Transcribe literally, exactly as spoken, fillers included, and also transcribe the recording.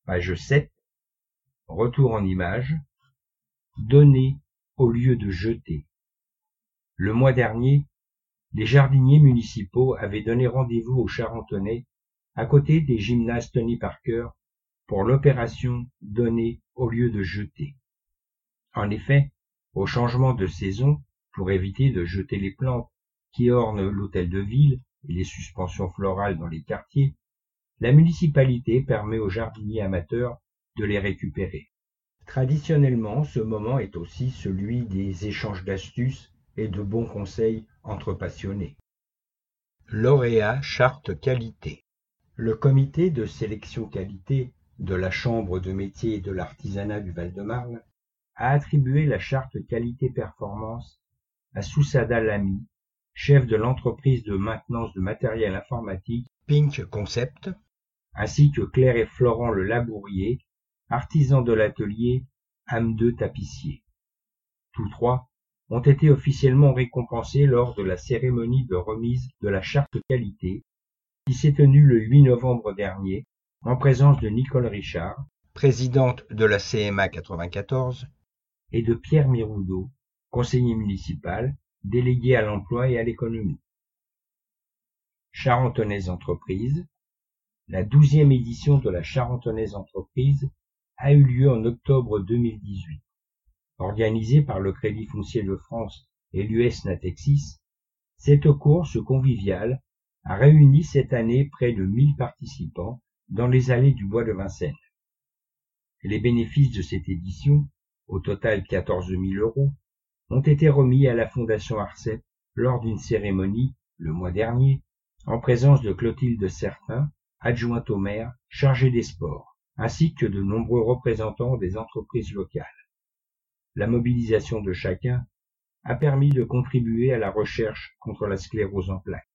Page sept. Retour en image. Donner au lieu de jeter. Le mois dernier, les jardiniers municipaux avaient donné rendez-vous aux Charentonais à côté des gymnases Tony Parker pour l'opération Donner au lieu de jeter. En effet, au changement de saison, pour éviter de jeter les plantes qui ornent l'hôtel de ville et les suspensions florales dans les quartiers, la municipalité permet aux jardiniers amateurs de les récupérer. Traditionnellement, ce moment est aussi celui des échanges d'astuces et de bons conseils entre passionnés. Lauréat charte qualité. Le comité de sélection qualité de la Chambre de métiers et de l'artisanat du Val-de-Marne a attribué la charte qualité-performance à Soussada Lamy, chef de l'entreprise de maintenance de matériel informatique Pink Concept, ainsi que Claire et Florent Le Labourier, artisans de l'atelier Âme deux Tapissier. Tous trois ont été officiellement récompensés lors de la cérémonie de remise de la charte qualité qui s'est tenue le huit novembre dernier en présence de Nicole Richard, présidente de la C M A quatre-vingt-quatorze, et de Pierre Miroudot, conseiller municipal, délégué à l'emploi et à l'économie. Charentonnaise Entreprise. La douzième édition de la Charentonnaise Entreprise a eu lieu en octobre deux mille dix-huit. Organisée par le Crédit Foncier de France et l'U S Natexis, cette course conviviale a réuni cette année près de mille participants dans les allées du bois de Vincennes. Les bénéfices de cette édition, au total quatorze mille euros, ont été remis à la Fondation Arcep lors d'une cérémonie, le mois dernier, en présence de Clotilde Certain, adjointe au maire, chargée des sports, ainsi que de nombreux représentants des entreprises locales. La mobilisation de chacun a permis de contribuer à la recherche contre la sclérose en plaques.